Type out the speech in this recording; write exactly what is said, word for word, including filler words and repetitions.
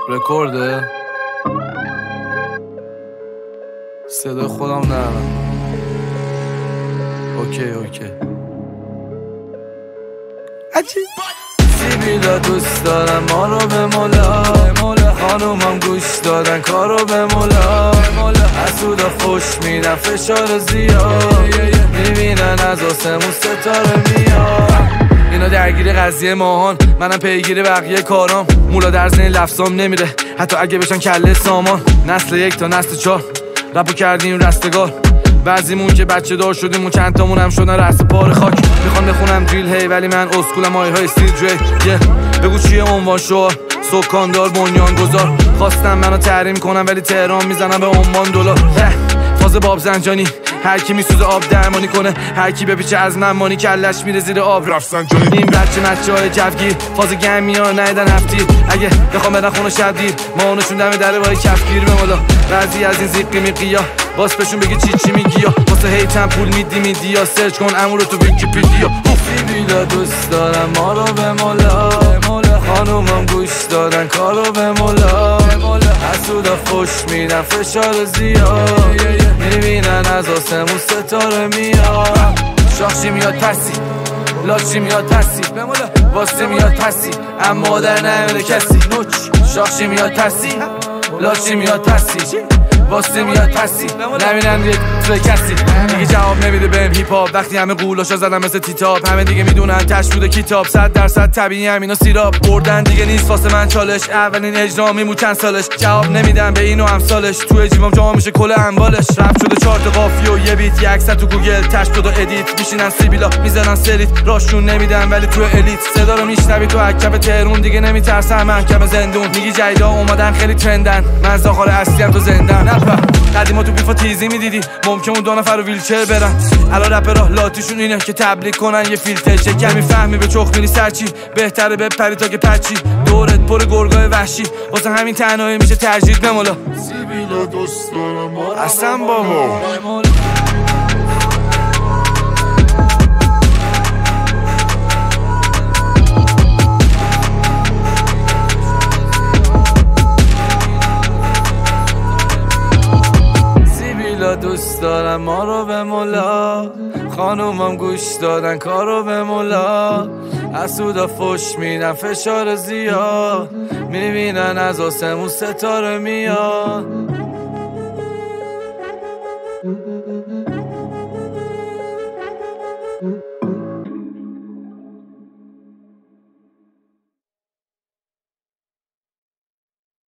رکورده صدای خودم نرم. اوکی اوکی عجیب. سیبیلا دوست دارم ما رو به مولا، خانومم گوش دادن کارو به مولا، حسودا خوش میدن فشار زیاد، میبینن از آسمون ستاره میاد. اینا درگیر قضیه ماهان، منم پیگیر بقیه کارام. مولا در ذهن لفظام نمیره حتی اگه بشن کله سامان. نسل یک تا نسل چهار رپو کردیم رستگار، بعضیمون که بچه دار شدیم و چند تامون هم شدن رست پار خاک. میخوام بخونم دریل هی ولی من اسکولم آیه های استیل دری. yeah. بگو چیه عنوان شعار سکاندار بنیان گذار. خواستم منو تحریم کنم ولی تهران میزنم به عمان دلار. فاز باب زنجانی هر کی میسوزه آب درمانی کنه، هر کی بپیچه از من مانی کلش میره زیر آب. رفت زنجانی این بچه مچه های جوگیر فاز گمی ها نیدن هفتی. اگه بخوام برن خونه شب دیر ما اونشون دم دره بای کفگیر به مولا. بعضی از این زیقی میقیا باس بهشون بگی چی چی میگی یا واسه هیتم پول میدی میدی یا سرچ کن امورو تو ویکی‌پدیا. سیبیلا دوست دارم ما رو به مولا، خانومم گوش دادن کارو به مولا، حسودا فوش میدن فشار زیاد، میبینن از آسمون ستاره میاد. شاخشی میاد پسی لاچی میاد پسی، واسه میاد پسی اما در نمیره کسی. شاخشی میاد پسی لاچی میاد پسی، واسه میاد پسی نمیرن یک توی کسی. دیگه جواب نمیده بهم هیپ هاپ وقتی همه قولاشا زدن مثل تیتاب. همه دیگه میدونن تش بوده کتاب، صد درصد طبیعی همینا سیراب. بردن دیگه نیست واسه من چالش، اولین اجرا میمون چند سالش. جواب نمیدن به این و امثالش، تو جیبم جا میشه کل اموالش. رپ شده چهار تا قافیه و یه بیت، یک صد تو گوگل تش شده ادیت. میشینن سیبیلا میزنن سریت، راشون نمیدن ولی تو الیت. صدا رو میشنوی تو حکم تهرون دیگه نمیترسن محکم زندون. میگی جیدا اومدن خیلی ترندن، من زاخار اصلی ام تو زندان. قدیما تو بیفا تیزی میدیدی ممکن اون دو نفر رو ویلچر برن. الان رپرها لاتیشون اینه که تبلیغ کنن یه فیلتر. شکر میفهمی به چخ میری سرچی، بهتره بپری تا که پچی. دورت پر گرگای وحشی واسه همین تنهایی میشه ترجیح به مولا. سیبیلا دوست دارم اصلا بابا دوست دارم ما رو به مولا، خانومم گوش دادن کارو به مولا، حسودا فوش میدن فشار زیاد، میبینن از آسمون ستاره میاد.